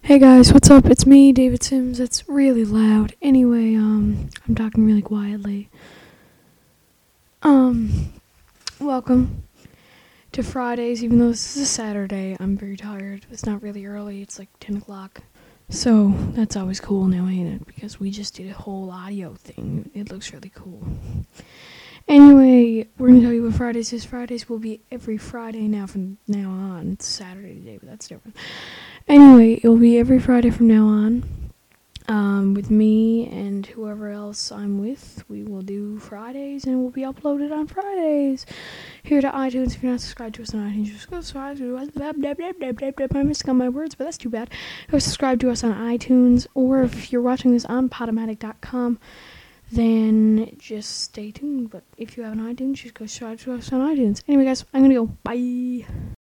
Hey guys, what's up? It's me, David Sims. That's really loud. Anyway, I'm talking really quietly. Um, Welcome to Fridays, even though this is a Saturday. I'm very tired. It's not really early, it's like 10 o'clock. So, that's always cool now, ain't it? Because we just did a whole audio thing. It looks really cool. Anyway, we're gonna tell you what Fridays is. Fridays will be every Friday now from now on. It's Saturday today, but that's different. Anyway, it will be every Friday from now on. With me and whoever else I'm with, we will do Fridays and it will be uploaded on Fridays. Here to iTunes. If you're not subscribed to us on iTunes, just go subscribe to us. I'm missing on my words, but that's too bad. Go subscribe to us on iTunes, or if you're watching this on Podomatic.com, then just stay tuned. But if you have an iTunes, just go subscribe to us on iTunes. Anyway, guys, I'm gonna go. Bye.